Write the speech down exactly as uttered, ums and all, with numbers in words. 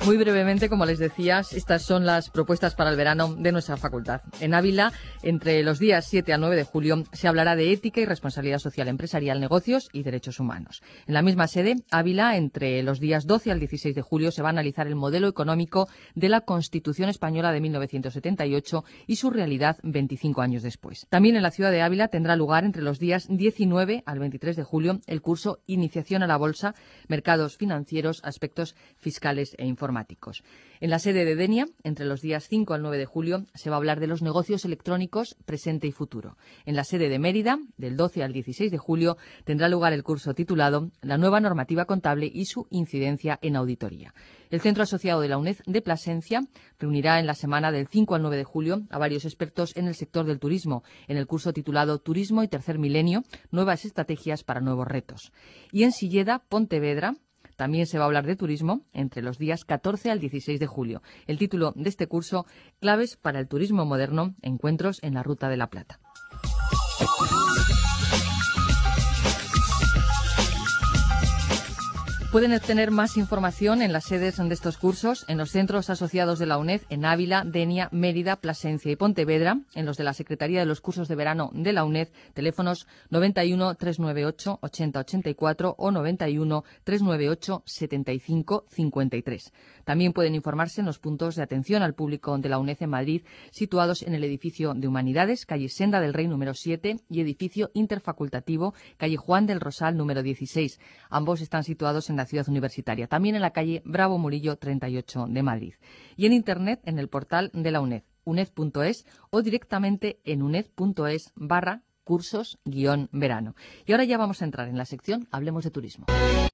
Muy brevemente, como les decías, estas son las propuestas para el verano de nuestra facultad. En Ávila, entre los días siete al nueve de julio, se hablará de ética y responsabilidad social empresarial, negocios y derechos humanos. En la misma sede, Ávila, entre los días doce al dieciséis de julio, se va a analizar el modelo económico de la Constitución Española de mil novecientos setenta y ocho y su realidad veinticinco años después. También en la ciudad de Ávila tendrá lugar entre los días diecinueve al veintitrés de julio el curso Iniciación a la Bolsa, Mercados Financieros, Aspectos Fiscales e Informáticos. En la sede de Denia, entre los días cinco al nueve de julio, se va a hablar de los negocios electrónicos presente y futuro. En la sede de Mérida, del doce al dieciséis de julio, tendrá lugar el curso titulado La nueva normativa contable y su incidencia en auditoría. El Centro Asociado de la UNED de Plasencia reunirá en la semana del cinco al nueve de julio a varios expertos en el sector del turismo, en el curso titulado Turismo y Tercer Milenio, nuevas estrategias para nuevos retos. Y en Silleda, Pontevedra, también se va a hablar de turismo entre los días catorce al dieciséis de julio. El título de este curso, Claves para el turismo moderno, encuentros en la Ruta de la Plata. Pueden obtener más información en las sedes de estos cursos, en los centros asociados de la UNED, en Ávila, Denia, Mérida, Plasencia y Pontevedra, en los de la Secretaría de los Cursos de Verano de la UNED, teléfonos noventa y uno, trescientos noventa y ocho, ochenta ochenta y cuatro o noventa y uno, trescientos noventa y ocho, setenta y cinco cincuenta y tres. También pueden informarse en los puntos de atención al público de la UNED en Madrid, situados en el edificio de Humanidades, calle Senda del Rey número siete y edificio interfacultativo, calle Juan del Rosal número dieciséis. Ambos están situados en la ciudad universitaria, también en la calle Bravo Murillo treinta y ocho de Madrid. Y en Internet, en el portal de la UNED, uned punto es, o directamente en uned punto es barra cursos guión verano. Y ahora ya vamos a entrar en la sección Hablemos de Turismo.